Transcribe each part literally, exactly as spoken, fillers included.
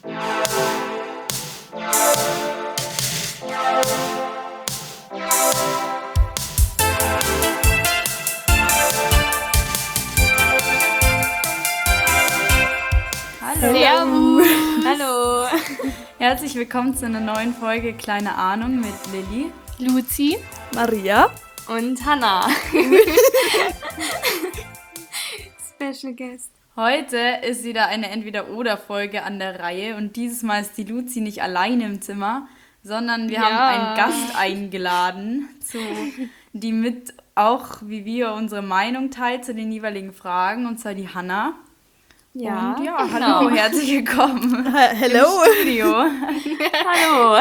Hallo. Servus. Hallo. Herzlich willkommen zu einer neuen Folge Kleine Ahnung mit Lilly, Luzi Maria und Hannah. Special Guest. Heute ist wieder eine Entweder-Oder-Folge an der Reihe und dieses Mal ist die Luzi nicht alleine im Zimmer, sondern wir Ja. haben einen Gast eingeladen, zu, die mit auch wie wir unsere Meinung teilt zu den jeweiligen Fragen, und zwar die Hannah. Ja, und ja, genau. hallo, herzlich willkommen Hello. im Studio. Hallo.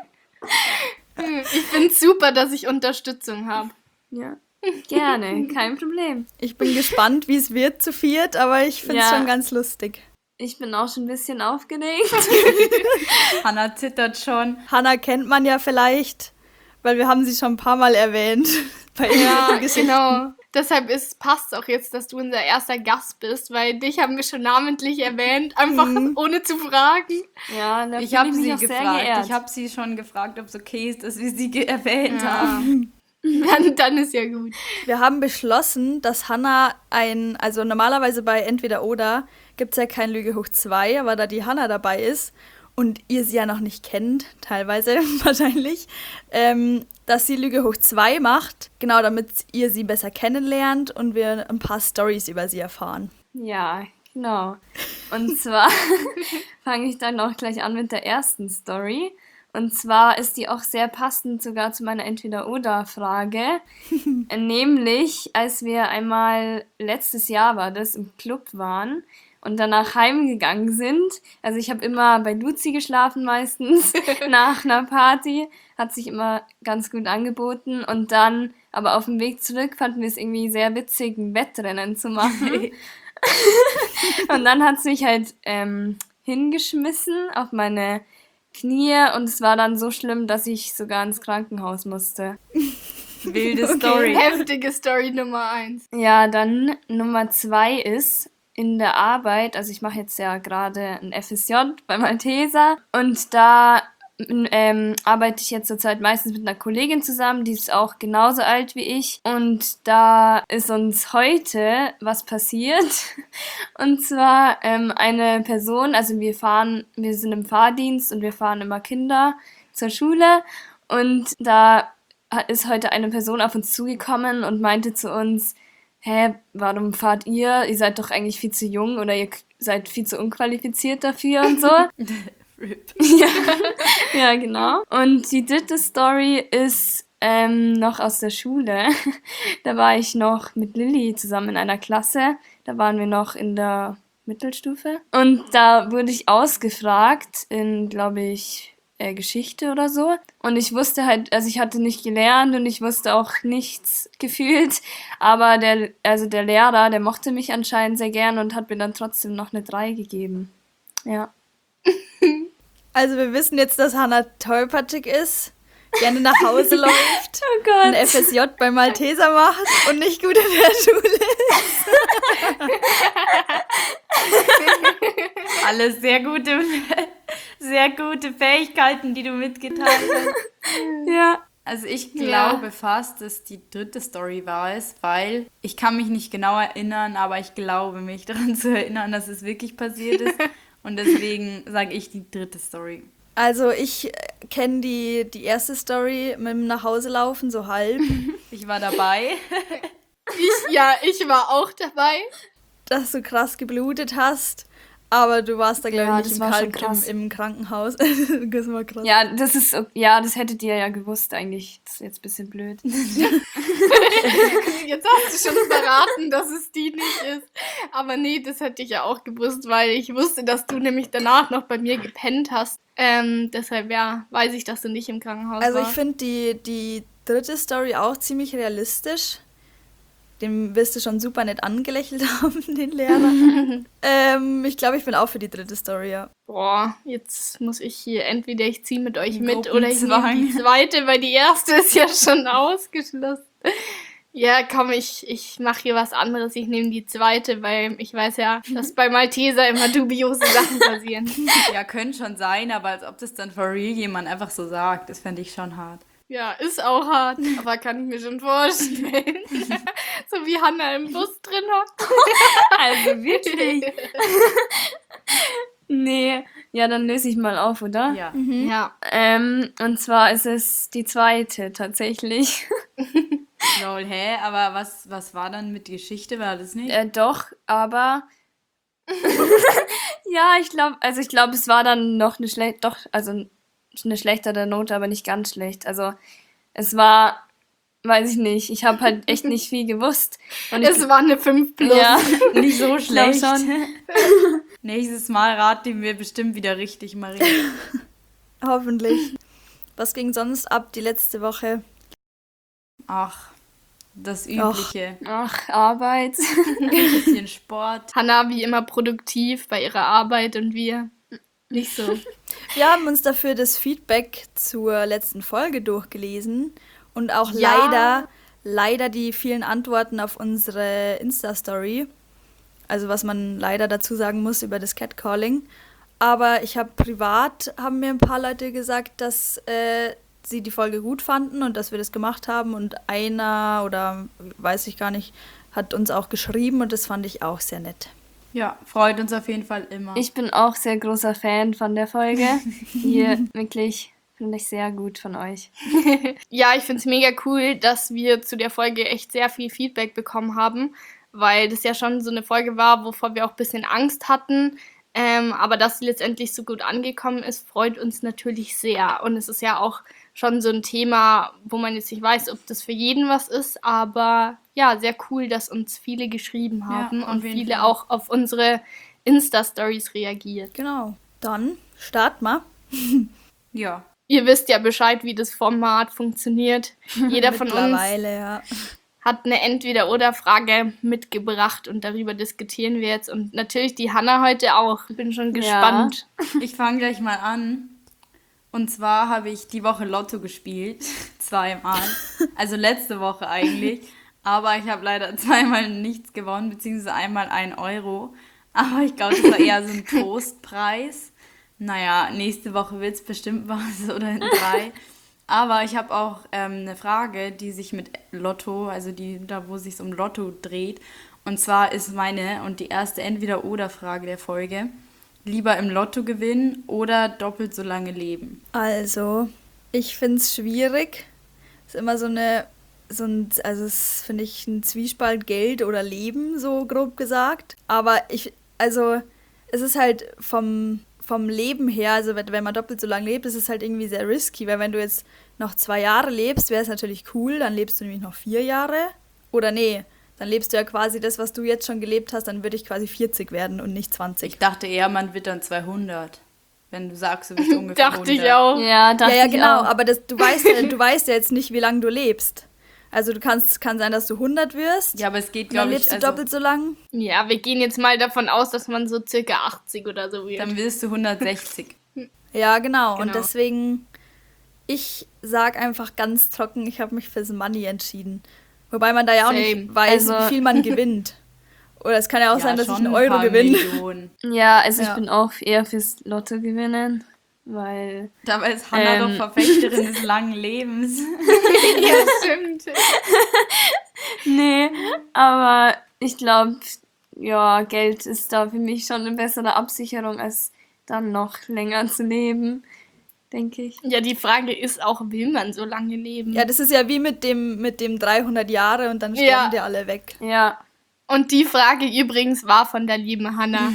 Ich finde es super, dass ich Unterstützung habe. Ja, gerne, kein Problem. Ich bin gespannt, wie es wird zu viert, aber ich finde es Ja. schon ganz lustig. Ich bin auch schon ein bisschen aufgeregt. Hannah zittert schon. Hannah kennt man ja vielleicht, weil wir haben sie schon ein paar Mal erwähnt. Bei Ja, ihren Geschichten. genau. Deshalb passt es auch jetzt, dass du unser erster Gast bist, weil dich haben wir schon namentlich erwähnt, einfach ohne zu fragen. Ja, da Ich fühle habe mich sie auch sehr gefragt. geehrt. Ich habe sie schon gefragt, ob es okay ist, dass wir sie ge- erwähnt haben. Dann, dann ist ja gut. Wir haben beschlossen, dass Hannah ein, also normalerweise bei Entweder Oder gibt es ja kein Lüge hoch zwei, aber da die Hannah dabei ist und ihr sie ja noch nicht kennt, teilweise wahrscheinlich, ähm, dass sie Lüge hoch zwei macht, genau damit ihr sie besser kennenlernt und wir ein paar Storys über sie erfahren. Ja, genau. Und zwar fange ich dann auch gleich an mit der ersten Story. Und zwar ist die auch sehr passend sogar zu meiner Entweder-Oder-Frage. Nämlich, als wir einmal, letztes Jahr war das, im Club waren und danach heimgegangen sind. Also ich habe immer bei Luzi geschlafen meistens nach einer Party. Hat sich immer ganz gut angeboten. Und dann, aber auf dem Weg zurück, fanden wir es irgendwie sehr witzig, ein Wettrennen zu machen. Und dann hat sie mich halt ähm, hingeschmissen auf meine Knie und es war dann so schlimm, dass ich sogar ins Krankenhaus musste. Wilde Story. Heftige Story Nummer eins. Ja, dann Nummer zwei ist in der Arbeit, also ich mache jetzt ja gerade ein F S J bei Malteser und da ähm, arbeite ich jetzt zurzeit meistens mit einer Kollegin zusammen, die ist auch genauso alt wie ich und da ist uns heute was passiert und zwar ähm, eine Person, also wir fahren, wir sind im Fahrdienst und wir fahren immer Kinder zur Schule und da ist heute eine Person auf uns zugekommen und meinte zu uns, hä, warum fahrt ihr? Ihr seid doch eigentlich viel zu jung oder ihr seid viel zu unqualifiziert dafür und so. ja, ja, genau. Und die dritte Story ist ähm, noch aus der Schule. Da war ich noch mit Lilly zusammen in einer Klasse. Da waren wir noch in der Mittelstufe. Und da wurde ich ausgefragt in, glaube ich, äh, Geschichte oder so. Und ich wusste halt, also ich hatte nicht gelernt und ich wusste auch nichts gefühlt. Aber der, also der Lehrer, der mochte mich anscheinend sehr gern und hat mir dann trotzdem noch eine drei gegeben. Ja. Also wir wissen jetzt, dass Hannah tollpatschig ist, gerne nach Hause läuft, Oh Gott. ein F S J bei Malteser macht und nicht gut in der Schule ist. Alles sehr gute, sehr gute Fähigkeiten, die du mitgeteilt hast. Ja. Also ich Ja. glaube fast, dass die dritte Story war es, weil ich kann mich nicht genau erinnern, aber ich glaube mich daran zu erinnern, dass es wirklich passiert ist. Und deswegen sage ich die dritte Story. Also ich kenne die, die erste Story mit dem Nachhauselaufen so halb, Ich war dabei. Ich, ja, ich war auch dabei. dass du krass geblutet hast, aber du warst da glaube Ja, ich das nicht im, war schon Kalk krass. im, im Krankenhaus. Das war krass. Ja, das ist, ja, das hättet ihr ja gewusst eigentlich. Das ist jetzt ein bisschen blöd. Jetzt hast du schon verraten, dass es die nicht ist. Aber nee, das hätte ich ja auch gewusst, weil ich wusste, dass du nämlich danach noch bei mir gepennt hast. Ähm, deshalb, ja, weiß ich, dass du nicht im Krankenhaus Also ich warst. finde die, die dritte Story auch ziemlich realistisch. Den wirst du schon super nett angelächelt haben, den Lehrer. ähm, ich glaube, ich bin auch für die dritte Story, ja. Boah, jetzt muss ich hier, entweder ich ziehe mit euch mit Gruppenzwang. oder ich nehme die zweite, weil die erste ist ja schon ausgeschlossen. Ja, komm, ich, ich mache hier was anderes. Ich nehme die zweite, weil ich weiß ja, dass bei Malteser immer dubiose Sachen passieren. Ja, könnte schon sein, aber als ob das dann for real jemand einfach so sagt, das fände ich schon hart. Ja, ist auch hart, aber kann ich mir schon vorstellen. So wie Hannah im Bus drin hockt. Also wirklich. Nee, ja, dann löse ich mal auf, oder? Ja. Ja. Ähm, und zwar ist es die zweite tatsächlich. Lol, hä? Aber was, was war dann mit Geschichte? War das nicht? Äh, doch, aber ja, ich glaube, also ich glaube, es war dann noch eine schlecht, doch, also eine schlechtere Note, aber nicht ganz schlecht. Also es war, weiß ich nicht, ich habe halt echt nicht viel gewusst. Und ich, Es war eine fünf plus. ja, Nicht so ich glaub schlecht. schon. Nächstes Mal raten wir bestimmt wieder richtig, Marie. Hoffentlich. Was ging sonst ab die letzte Woche? Ach, das Übliche. Ach, Arbeit. Ein bisschen Sport. Hannah wie immer produktiv bei ihrer Arbeit und wir nicht so. Wir haben uns dafür das Feedback zur letzten Folge durchgelesen und auch Ja. leider, leider die vielen Antworten auf unsere Insta-Story. Also was man leider dazu sagen muss über das Catcalling. Aber ich habe privat, haben mir ein paar Leute gesagt, dass äh, sie die Folge gut fanden und dass wir das gemacht haben. Und einer oder weiß ich gar nicht, hat uns auch geschrieben und das fand ich auch sehr nett. Ja, freut uns auf jeden Fall immer. Ich bin auch sehr großer Fan von der Folge. Hier wirklich finde ich sehr gut von euch. Ja, ich finde es mega cool, dass wir zu der Folge echt sehr viel Feedback bekommen haben, weil das ja schon so eine Folge war, wovor wir auch ein bisschen Angst hatten. Ähm, aber dass sie letztendlich so gut angekommen ist, freut uns natürlich sehr. Und es ist ja auch schon so ein Thema, wo man jetzt nicht weiß, ob das für jeden was ist, aber ja, sehr cool, dass uns viele geschrieben haben Ja, auf und jeden viele Fall. auch auf unsere Insta-Stories reagiert. Genau. Dann starten wir. Ja. Ihr wisst ja Bescheid, wie das Format funktioniert. Jeder von uns Mittlerweile, ja. hat eine Entweder-Oder-Frage mitgebracht und darüber diskutieren wir jetzt. Und natürlich die Hannah heute auch. Ich bin schon gespannt. Ich fange gleich mal an. Und zwar habe ich die Woche Lotto gespielt. Zweimal. Also letzte Woche eigentlich. Aber ich habe leider zweimal nichts gewonnen, beziehungsweise einmal ein Euro. Aber ich glaube, das war eher so ein Trostpreis. Naja, nächste Woche wird es bestimmt was oder in drei. Aber ich habe auch ähm, eine Frage, die sich mit Lotto, also die da, wo es sich um Lotto dreht. Und zwar ist meine und die erste Entweder-Oder-Frage der Folge: Lieber im Lotto gewinnen oder doppelt so lange leben? Also, ich finde es schwierig. Ist immer so eine, so ein, also es finde ich ein Zwiespalt Geld oder Leben, so grob gesagt. Aber ich, also, es ist halt vom, vom Leben her, also wenn, wenn man doppelt so lange lebt, ist es halt irgendwie sehr risky, weil wenn du jetzt noch zwei Jahre lebst, wäre es natürlich cool, dann lebst du nämlich noch vier Jahre. Oder nee, dann lebst du ja quasi das, was du jetzt schon gelebt hast, dann würde ich quasi vierzig werden und nicht zwanzig. Ich dachte eher, man wird dann zweihundert. Wenn du sagst, du bist ungefähr Dachte ich hundert. auch. Ja, dachte Ja, ja, ich genau, auch. aber das, du, weißt ja, du weißt ja jetzt nicht, wie lange du lebst. Also du kannst, kann sein, dass du hundert wirst, Ja, aber es geht, und dann glaube lebst ich, du also, doppelt so lang. Ja, wir gehen jetzt mal davon aus, dass man so circa achtzig oder so wird. dann wirst du hundertsechzig. Ja, genau. Und Genau. deswegen, ich sag einfach ganz trocken, ich habe mich fürs Money entschieden. Wobei man da ja auch Same. nicht weiß, Also- wie viel man gewinnt. Oder es kann ja auch sein, dass ich schon einen ein Euro paar gewinne. Millionen. Ja, also Ja. ich bin auch eher fürs Lotto gewinnen, weil Dabei ist Hannah Ähm. doch Verfechterin des langen Lebens. Ja, stimmt. nee, aber ich glaube, ja, Geld ist da für mich schon eine bessere Absicherung, als dann noch länger zu leben, denke ich. Ja, die Frage ist auch, will man so lange leben? Ja, das ist ja wie mit dem, mit dem dreihundert Jahre und dann sterben Ja. die alle weg. Ja, Und die Frage übrigens war von der lieben Hannah.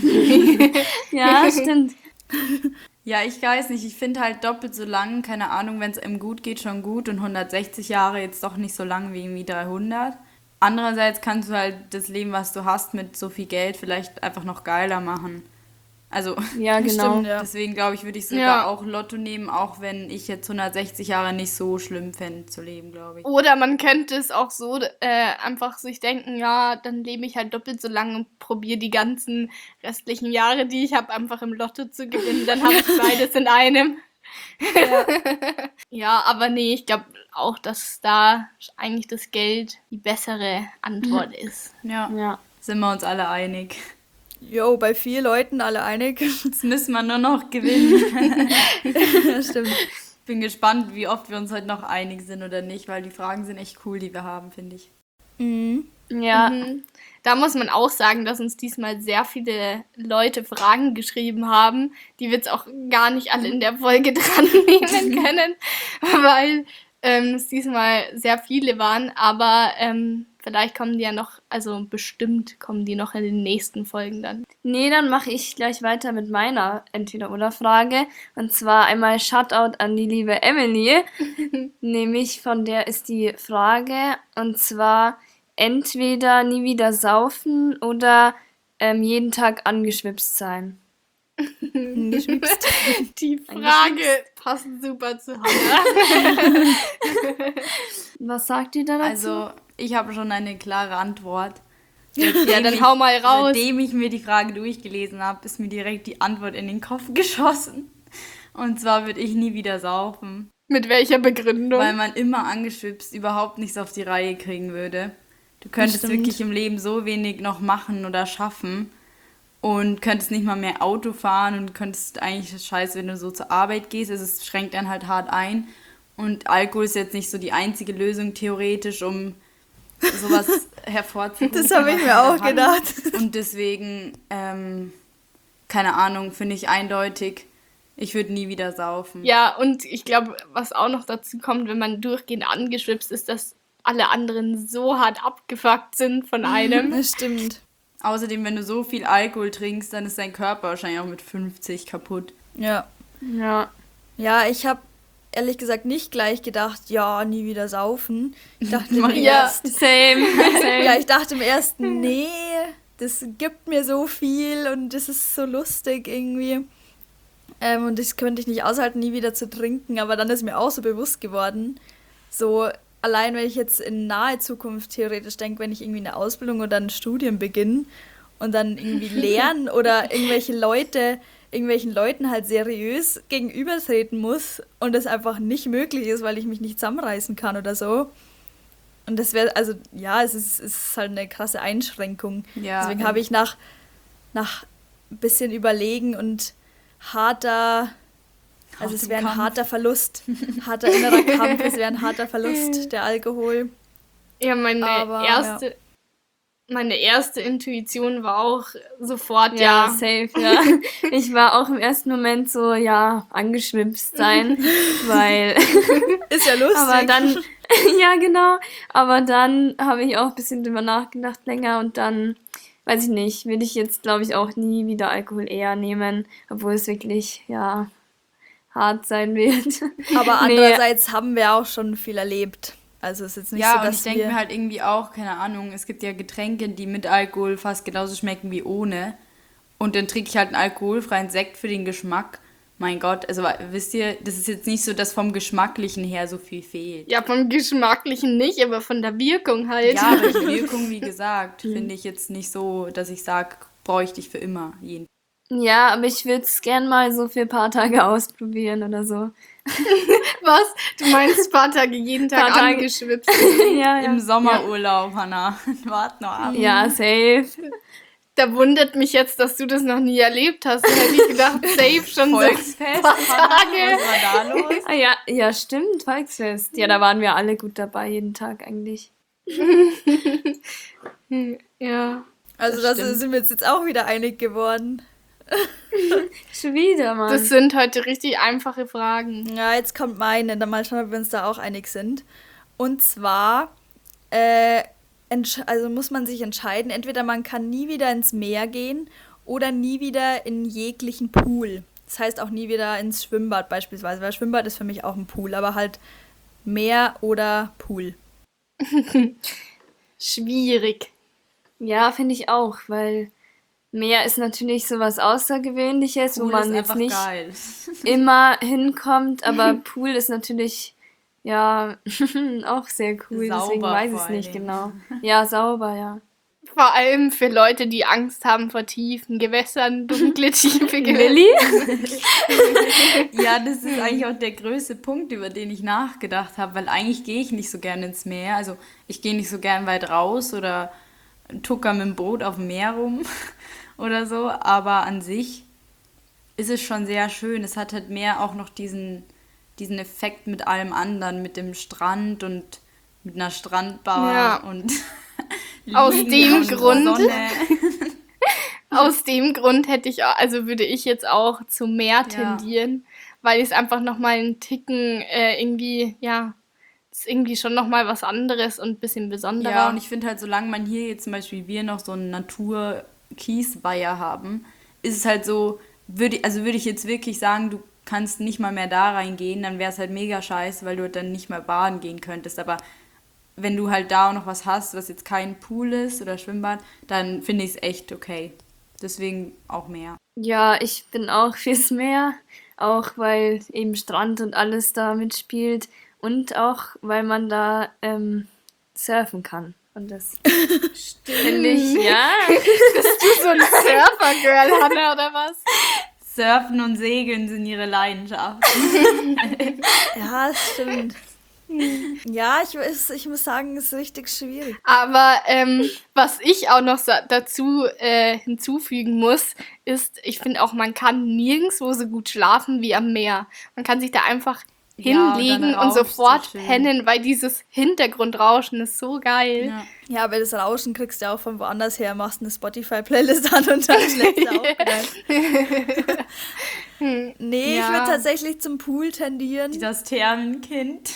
ja, stimmt. Ja, ich weiß nicht. Ich finde halt doppelt so lang, keine Ahnung, wenn es einem gut geht, schon gut. Und hundertsechzig Jahre jetzt doch nicht so lang wie irgendwie dreihundert. Andererseits kannst du halt das Leben, was du hast, mit so viel Geld vielleicht einfach noch geiler machen. Also Ja, genau. Stimmt, ja. deswegen glaube ich, würde ich sogar Ja. auch Lotto nehmen, auch wenn ich jetzt hundertsechzig Jahre nicht so schlimm fände zu leben, glaube ich. Oder man könnte es auch so äh, einfach sich denken, ja, dann lebe ich halt doppelt so lange und probiere die ganzen restlichen Jahre, die ich habe, einfach im Lotto zu gewinnen. Dann habe ich beides in einem. Ja. Ja, aber nee, ich glaube auch, dass da eigentlich das Geld die bessere Antwort ist. Ja, Ja. sind wir uns alle einig. Jo, bei vier Leuten alle einig. Jetzt müssen wir nur noch gewinnen. Ja, stimmt. Bin gespannt, wie oft wir uns heute noch einig sind oder nicht, weil die Fragen sind echt cool, die wir haben, finde ich. Mhm. Ja, Mhm. Da muss man auch sagen, dass uns diesmal sehr viele Leute Fragen geschrieben haben, die wir jetzt auch gar nicht alle in der Folge dran nehmen können, weil ähm, es diesmal sehr viele waren. Aber ähm, vielleicht kommen die ja noch, also bestimmt kommen die noch in den nächsten Folgen dann. nee, dann mache ich gleich weiter mit meiner Entweder-Oder-Frage. Und zwar einmal Shoutout an die liebe Emily. Nämlich von der ist die Frage, und zwar entweder nie wieder saufen oder ähm, jeden Tag angeschwipst sein. Geschwipst. Die Frage passt super zu Hannah. Was sagt ihr da dazu? Also, ich habe schon eine klare Antwort. Ja, dann hau mal raus. Seitdem ich mir die Frage durchgelesen habe, ist mir direkt die Antwort in den Kopf geschossen. Und zwar würde ich nie wieder saufen, Mit welcher Begründung? weil man immer angeschwipst überhaupt nichts auf die Reihe kriegen würde. Du könntest Stimmt. wirklich im Leben so wenig noch machen oder schaffen und könntest nicht mal mehr Auto fahren und könntest eigentlich das Scheiß, wenn du so zur Arbeit gehst. Also es schränkt dann halt hart ein. Und Alkohol ist jetzt nicht so die einzige Lösung theoretisch, um sowas hervorzuholen. Das habe ich was mir man auch hat. gedacht. Und deswegen, ähm, keine Ahnung, finde ich eindeutig, ich würde nie wieder saufen. Ja, und ich glaube, was auch noch dazu kommt, wenn man durchgehend angeschwipst ist, dass alle anderen so hart abgefuckt sind von einem. Das stimmt. Außerdem, wenn du so viel Alkohol trinkst, dann ist dein Körper wahrscheinlich auch mit fünfzig kaputt. Ja. Ja. Ja, ich habe ehrlich gesagt nicht gleich gedacht, ja, nie wieder saufen. Ich dachte mir Maria. erst, Same. Same. ja, ich dachte im ersten, nee, das gibt mir so viel und das ist so lustig irgendwie. Ähm, und das könnte ich nicht aushalten, nie wieder zu trinken. Aber dann ist mir auch so bewusst geworden, so allein wenn ich jetzt in nahe Zukunft theoretisch denke, wenn ich irgendwie eine Ausbildung oder ein Studium beginne und dann irgendwie lernen oder irgendwelche Leute, irgendwelchen Leuten halt seriös gegenübertreten muss und das einfach nicht möglich ist, weil ich mich nicht zusammenreißen kann oder so. Und das wäre, also ja, es ist, es ist halt eine krasse Einschränkung. Ja, Deswegen ähm. habe ich nach, nach ein bisschen Überlegen und harter, also es Hartem wäre ein Kampf. harter Verlust, harter innerer Kampf, es wäre ein harter Verlust, der Alkohol. Ja, meine Aber, erste, meine erste Intuition war auch sofort, Ja, ja. safe, ja. Ich war auch im ersten Moment so, ja, angeschwipst sein, weil, Ist ja lustig. aber dann, ja, genau, aber dann habe ich auch ein bisschen drüber nachgedacht länger und dann, weiß ich nicht, will ich jetzt, glaube ich, auch nie wieder Alkohol eher nehmen, obwohl es wirklich, ja, hart sein wird. Aber Nee. andererseits haben wir auch schon viel erlebt. Also es ist jetzt nicht Ja, so, und dass ich denke wir... mir halt irgendwie auch, keine Ahnung, es gibt ja Getränke, die mit Alkohol fast genauso schmecken wie ohne. Und dann trinke ich halt einen alkoholfreien Sekt für den Geschmack. Mein Gott, also wisst ihr, das ist jetzt nicht so, dass vom Geschmacklichen her so viel fehlt. Ja, vom Geschmacklichen nicht, aber von der Wirkung halt. Ja, aber die Wirkung, wie gesagt, finde ich jetzt nicht so, dass ich sage, bräuchte ich für immer jeden. Ja, aber ich würde es gern mal so für ein paar Tage ausprobieren oder so. Was? Du meinst ein paar Tage jeden Tag Paar Tage. angeschwipst? Ja, Im Sommerurlaub, Hanna. Wart noch ab. Ja, safe. Da wundert mich jetzt, dass du das noch nie erlebt hast. Da hätte ich gedacht, safe schon so. Volksfest, paar Hanna, Tage. was war da los? Ah, ja, ja, stimmt, Volksfest. Ja, da waren wir alle gut dabei, jeden Tag eigentlich. Ja. Also Das da stimmt. sind wir uns jetzt auch wieder einig geworden. Schon wieder, Mann. Das sind heute richtig einfache Fragen. Ja, jetzt kommt meine, dann mal schauen, ob wir uns da auch einig sind. Und zwar, äh, entsch- also muss man sich entscheiden, entweder man kann nie wieder ins Meer gehen oder nie wieder in jeglichen Pool. Das heißt auch nie wieder ins Schwimmbad beispielsweise, weil Schwimmbad ist für mich auch ein Pool, aber halt Meer oder Pool. Schwierig. Ja, finde ich auch, weil Meer ist natürlich sowas Außergewöhnliches, wo Pool man ist jetzt einfach nicht geil. immer hinkommt, aber Pool ist natürlich, ja, auch sehr cool, Sauber deswegen weiß ich vor es allen nicht Dingen. genau. Ja, sauber, ja. Vor allem für Leute, die Angst haben vor tiefen Gewässern, dunkle, tiefe Gewässer. Lilly? Ja, das ist eigentlich auch der größte Punkt, über den ich nachgedacht habe, weil eigentlich gehe ich nicht so gerne ins Meer. Also ich gehe nicht so gern weit raus oder tucker mit dem Boot auf dem Meer rum oder so, aber an sich ist es schon sehr schön. Es hat halt mehr auch noch diesen, diesen Effekt mit allem anderen, mit dem Strand und mit einer Strandbar Ja. und Aus Liegen dem und Grund. Sonne. Aus dem Grund hätte ich, auch, also würde ich jetzt auch zum Meer Ja. tendieren, weil es einfach nochmal einen Ticken äh, irgendwie, ja, ist irgendwie schon nochmal was anderes und ein bisschen besonderer. Ja, und ich finde halt, solange man hier jetzt zum Beispiel wir noch so einen Natur-Kiesweiher haben, ist es halt so, würde, also würde ich jetzt wirklich sagen, du kannst nicht mal mehr da reingehen, dann wäre es halt mega scheiße, weil du dann nicht mehr baden gehen könntest. Aber wenn du halt da auch noch was hast, was jetzt kein Pool ist oder Schwimmbad, dann finde ich es echt okay. Deswegen auch mehr. Ja, ich bin auch fürs Meer, auch weil eben Strand und alles da mitspielt und auch weil man da ähm, surfen kann. Und das finde ich, ja. Bist du so ein Surfer-Girl, Hannah, oder was? Surfen und Segeln sind ihre Leidenschaft. Ja, das stimmt. Ja, ich, weiß- ich muss sagen, es ist richtig schwierig. Aber ähm, was ich auch noch sa- dazu äh, hinzufügen muss, ist, ich finde auch, man kann nirgendwo so gut schlafen wie am Meer. Man kann sich da einfach Ja, und dann hinlegen und rauscht so sofort schön. pennen, weil dieses Hintergrundrauschen ist so geil. Ja. Ja, aber das Rauschen kriegst du ja auch von woanders her, machst eine Spotify-Playlist an und dann schläfst du auch wieder. Nee, ich Ja. würde tatsächlich zum Pool tendieren. Das Thermenkind.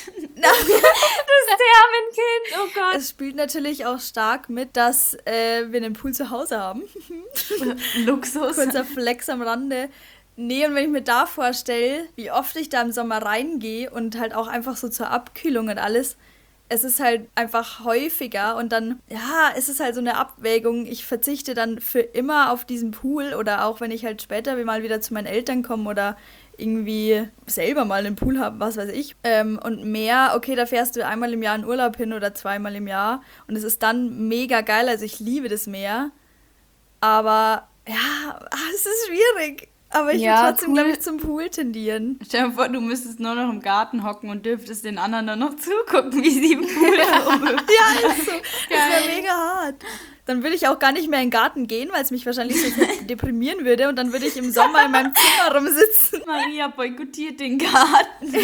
Thermenkind, oh Gott. Es spielt natürlich auch stark mit, dass äh, wir einen Pool zu Hause haben. Luxus. Kurzer Flex am Rande. Nee, und wenn ich mir da vorstelle, wie oft ich da im Sommer reingehe und halt auch einfach so zur Abkühlung und alles, es ist halt einfach häufiger und dann, ja, es ist halt so eine Abwägung. Ich verzichte dann für immer auf diesen Pool oder auch wenn ich halt später mal wieder zu meinen Eltern komme oder irgendwie selber mal einen Pool habe, was weiß ich. Ähm, und mehr, okay, da fährst du einmal im Jahr in Urlaub hin oder zweimal im Jahr und es ist dann mega geil, also ich liebe das Meer. Aber ja, ah, es ist schwierig. Aber ich Ja, würde trotzdem, Pool- glaube ich, zum Pool tendieren. Stell dir vor, du müsstest nur noch im Garten hocken und dürftest den anderen dann noch zugucken, wie sie im Pool herumhüpfen. Ja, ist so. Das wäre mega hart. Dann würde ich auch gar nicht mehr in den Garten gehen, weil es mich wahrscheinlich so deprimieren würde. Und dann würde ich im Sommer in meinem Zimmer rumsitzen. Maria boykottiert den Garten.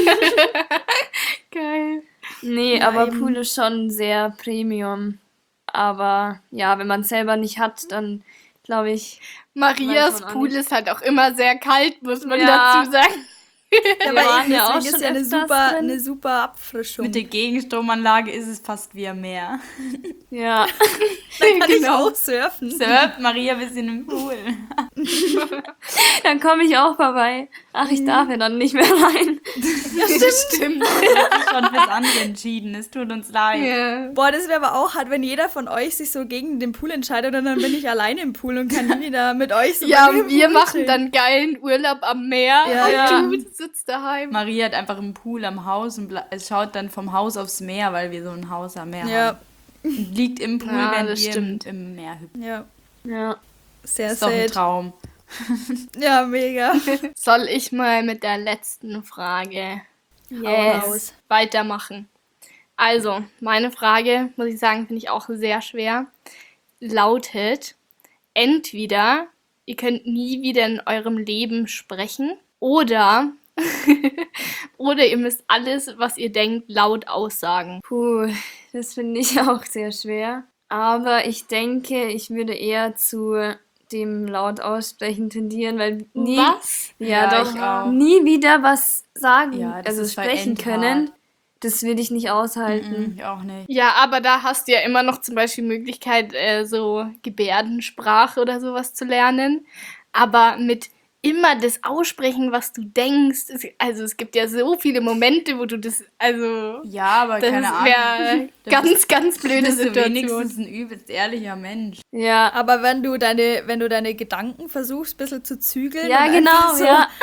Geil. Nee, Ja, aber eben. Pool ist schon sehr Premium. Aber ja, wenn man es selber nicht hat, dann glaube ich, Marias Weiß man auch Pool nicht. ist halt auch immer sehr kalt, muss man Ja. dazu sagen. Ja, Wir aber waren eben, ja auch deswegen schon ist ja eine öfters super, drin. eine super Abfrischung. Mit der Gegenstromanlage ist es fast wie am Meer. ja. Dann kann ich Genau. auch surfen. Surft Maria bis in den Pool. Dann komme ich auch vorbei. Ach, ich darf ja dann nicht mehr rein. Ja, stimmt. Das ist schon fürs andere entschieden. Es tut uns leid. Ja. Boah, das wäre aber auch hart, wenn jeder von euch sich so gegen den Pool entscheidet und dann bin ich alleine im Pool und kann nie wieder mit euch so Ja, bei mir und im wir Pool machen chillen. dann geilen Urlaub am Meer Ja, und ja. du sitzt daheim. Maria hat einfach einen Pool am Haus und ble- es schaut dann vom Haus aufs Meer, weil wir so ein Haus am Meer Ja, haben. Und liegt im Pool, Ja, wenn das wir im, stimmt. im Meer hüpfen. ja, Ja. sehr Ist doch ein sad. Traum. Ja, mega. Soll ich mal mit der letzten Frage Hau raus. weitermachen? Also, meine Frage, muss ich sagen, finde ich auch sehr schwer, lautet, entweder ihr könnt nie wieder in eurem Leben sprechen oder, oder ihr müsst alles, was ihr denkt, laut aussagen. Puh, das finde ich auch sehr schwer. Aber ich denke, ich würde eher zu dem laut aussprechen tendieren, weil nie, Was? ja, Ja, doch, ich auch. nie wieder was sagen, Ja, das also ist voll sprechen endhart. können. Das würde ich nicht aushalten. Mhm, ich auch nicht. Ja, aber da hast du ja immer noch zum Beispiel Möglichkeit, äh, so Gebärdensprache oder sowas zu lernen. Aber mit immer das aussprechen, was du denkst, es, also es gibt ja so viele Momente, wo du das, also Ja, aber das keine Ahnung. wäre Da ganz, ganz blöde bist du Situation. wenigstens ein übelst ehrlicher Mensch. Ja, Aber wenn du deine, wenn du deine Gedanken versuchst, ein bisschen zu zügeln. ja, und genau, einfach so ja.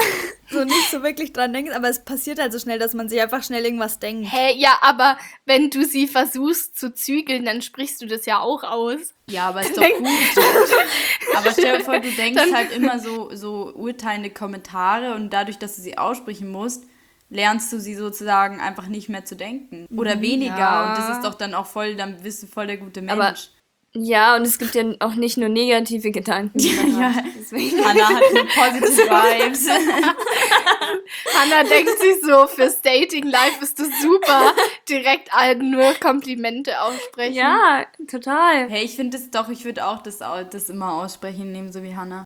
so nicht so wirklich dran denkst, aber es passiert halt so schnell, dass man sich einfach schnell irgendwas denkt. Hä, ja, aber wenn du sie versuchst zu zügeln, dann sprichst du das ja auch aus. Ja, aber ist doch gut. Aber stell dir vor, du denkst halt immer so, so urteilende Kommentare und dadurch, dass du sie aussprechen musst, lernst du sie sozusagen einfach nicht mehr zu denken. Oder weniger. Ja. Und das ist doch dann auch voll, dann bist du voll der gute Mensch. Aber ja, und es gibt ja auch nicht nur negative Gedanken. die man Ja. hat. Deswegen. Hannah hat nur positive Vibes. Hannah denkt sich so, fürs Dating-Life bist du super. Direkt allen nur Komplimente aussprechen. Ja, total. Hey, ich finde das doch, ich würde auch das, au- das immer aussprechen nehmen, so wie Hannah.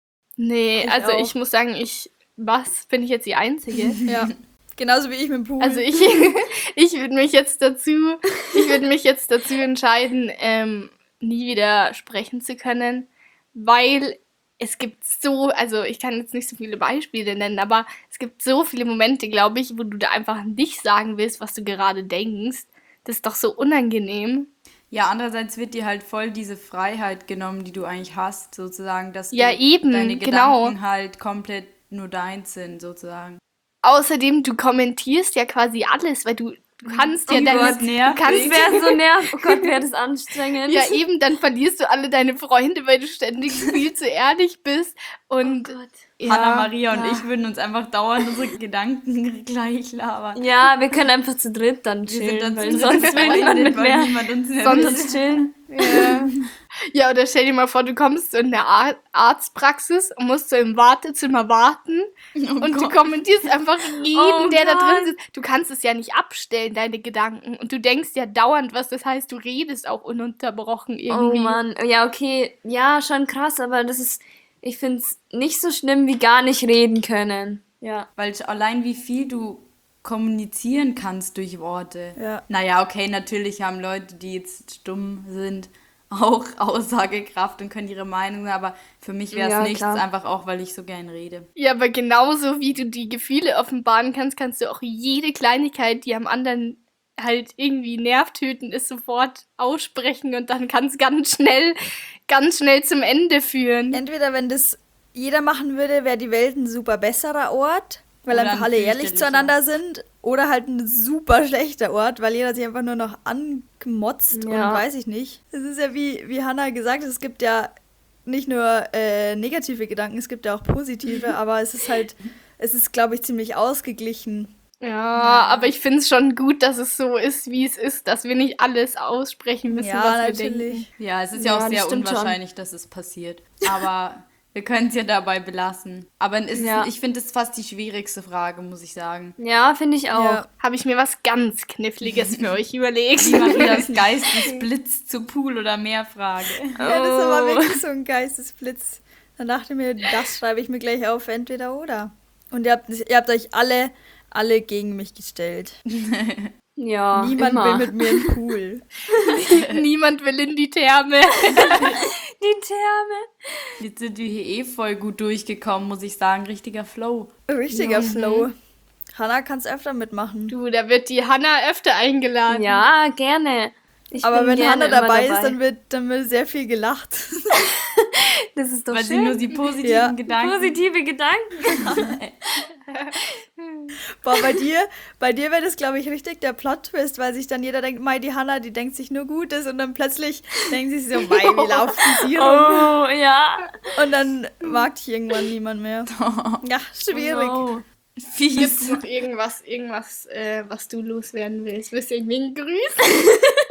Nee, Ich also auch. ich muss sagen, ich, was, bin ich jetzt die Einzige? Ja. Genauso wie ich mit dem Pool. Also ich, ich würde mich jetzt dazu, ich würde mich jetzt dazu entscheiden, ähm, nie wieder sprechen zu können, weil es gibt so, also ich kann jetzt nicht so viele Beispiele nennen, aber es gibt so viele Momente, glaube ich, wo du da einfach nicht sagen willst, was du gerade denkst. Das ist doch so unangenehm. Ja, andererseits wird dir halt voll diese Freiheit genommen, die du eigentlich hast, sozusagen, dass Ja, du eben, deine genau. Gedanken halt komplett nur deins sind, sozusagen. Außerdem, du kommentierst ja quasi alles, weil du, du kannst ja Oh deine, Gott, du nervig. kannst Das wäre so nervig. Oh Gott, wäre das anstrengend. ja eben, dann verlierst du alle deine Freunde, weil du ständig viel zu ehrlich bist und Oh Gott. ja, Hannah, Maria und ja. ich würden uns einfach dauernd unsere Gedanken gleich labern. Ja, wir können einfach zu dritt dann Wir chillen, sind dann weil zu sonst dritt will niemand mit weil mehr. niemand uns mehr Sonst- will. Sonst chillen. Ja. Ja, oder stell dir mal vor, du kommst so in der Ar- Arztpraxis und musst so im Wartezimmer warten und du kommentierst einfach jeden, Oh der da Gott. drin sitzt. Du kannst es ja nicht abstellen, deine Gedanken. Und du denkst ja dauernd was, das heißt, du redest auch ununterbrochen irgendwie. Oh Mann, ja, okay. Ja, schon krass, aber das ist, ich finde es nicht so schlimm wie gar nicht reden können. Ja. Weil allein wie viel du kommunizieren kannst durch Worte. Ja. Naja, okay, natürlich haben Leute, die jetzt stumm sind, auch Aussagekraft und können ihre Meinung sagen, aber für mich wäre es Ja, nichts, klar. einfach auch, weil ich so gern rede. Ja, aber genauso wie du die Gefühle offenbaren kannst, kannst du auch jede Kleinigkeit, die am anderen halt irgendwie nervtötend ist, sofort aussprechen und dann kann es ganz schnell, ganz schnell zum Ende führen. Entweder, wenn das jeder machen würde, wäre die Welt ein super besserer Ort, weil Oder einfach ein alle ehrlich fürchterlicher. zueinander sind. Oder halt ein super schlechter Ort, weil jeder sich einfach nur noch angemotzt Ja. und weiß ich nicht. Es ist ja wie, wie Hannah gesagt hat, es gibt ja nicht nur äh, negative Gedanken, es gibt ja auch positive, aber es ist halt, es ist, glaube ich, ziemlich ausgeglichen. Ja, aber ich finde es schon gut, dass es so ist, wie es ist, dass wir nicht alles aussprechen müssen, Ja, was wir denken. natürlich. Ja, es ist ja, Ja, auch das sehr stimmt schon. unwahrscheinlich, dass es passiert. Aber wir können es ja dabei belassen. Aber es ist, Ja. ich finde es fast die schwierigste Frage, muss ich sagen. Ja, finde ich auch. Ja. Habe ich mir was ganz Kniffliges für euch überlegt. Wie man wieder das Geistesblitz zu Pool oder Meer frage. Ja, das war Oh. wirklich so ein Geistesblitz. Dann dachte ich mir, das schreibe ich mir gleich auf, entweder oder. Und ihr habt, ihr habt euch alle, alle gegen mich gestellt. Ja, Niemand immer. will mit mir im Pool. Niemand will in die Therme. Die Therme. Jetzt sind wir hier eh voll gut durchgekommen, muss ich sagen. Richtiger Flow. Richtiger Flow. Hannah kannst öfter mitmachen. Du, da wird die Hanna öfter eingeladen. Ja, gerne. Ich Aber bin wenn gerne Hannah immer dabei, ist, dann wird, dann wird sehr viel gelacht. das ist doch Weil sie schön. nur die positiven Ja. Gedanken... Positive Gedanken. Boah, bei dir, bei dir wäre das, glaube ich, richtig der Plot-Twist, weil sich dann jeder denkt, Mai, die Hannah, die denkt sich nur Gutes und dann plötzlich denken sie sich so, Mai, wie laufen sie rum? Oh, ja. Und dann mag dich irgendwann niemand mehr. Ja, schwierig. Oh. Gibt's Fies. noch irgendwas, irgendwas, äh, was du loswerden willst? Willst du irgendwen grüßen?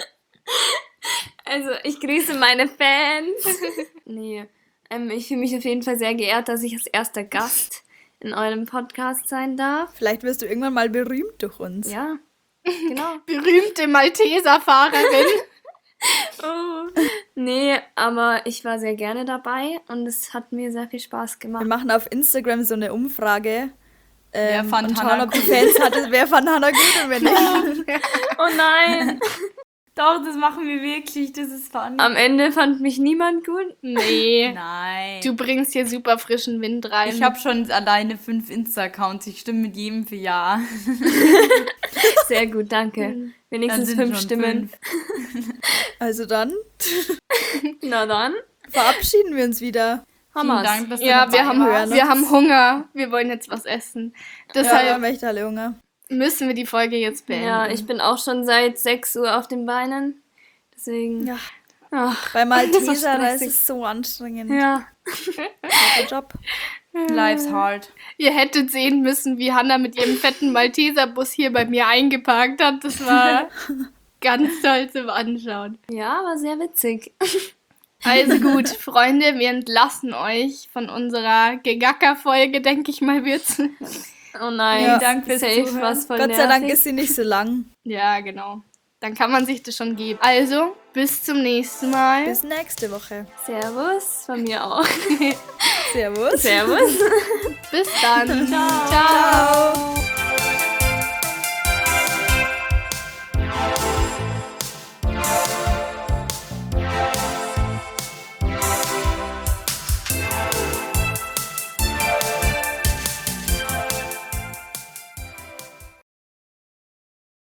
Also, ich grüße meine Fans. nee. Ähm, ich fühle mich auf jeden Fall sehr geehrt, dass ich als erster Gast in eurem Podcast sein darf. Vielleicht wirst du irgendwann mal berühmt durch uns. Ja, genau. Berühmte Malteser-Fahrerin. Oh. Nee, aber ich war sehr gerne dabei und es hat mir sehr viel Spaß Wir gemacht. machen auf Instagram so eine Umfrage. Wer Ähm, fand und schauen, Hannah ob die Fans hatte, wer fand Hannah gut und wer nicht. Oh nein! Doch, das machen wir wirklich. Das ist funny. Am Ende fand mich niemand gut. Nee. Nein. Du bringst hier super frischen Wind rein. Ich habe schon alleine fünf Insta-Accounts. Ich stimme mit jedem für Ja. Sehr gut, danke. Dann Wenigstens sind fünf schon Stimmen. fünf. Also dann Na dann. verabschieden wir uns wieder. Hammer's. Dank, dass du Ja, dabei wir haben, warst. wir haben Hunger. Wir wollen jetzt was essen. Ja, wir Deshalb haben echt alle Hunger. müssen wir die Folge jetzt beenden. Ja, ich bin auch schon seit sechs Uhr auf den Beinen. Deswegen. Ja. Ach, Bei Malteser, da ist stressig. es so anstrengend. ja. Der Job. Life's hard. Ihr hättet sehen müssen, wie Hannah mit ihrem fetten Malteser-Bus hier bei mir eingeparkt hat. Das war ganz toll zum Anschauen. Ja, war sehr witzig. Also gut, Freunde, wir entlassen euch von unserer Gegacker-Folge, denke ich mal, wird's. Oh nein, Ja. Dank fürs safe Zuhören. was voll Gott sei Dank nervig. ist sie nicht so lang. Ja, genau. Dann kann man sich das schon geben. Also, bis zum nächsten Mal. Bis nächste Woche. Servus, von mir auch. Servus. Servus. Bis dann. Ciao. Ciao.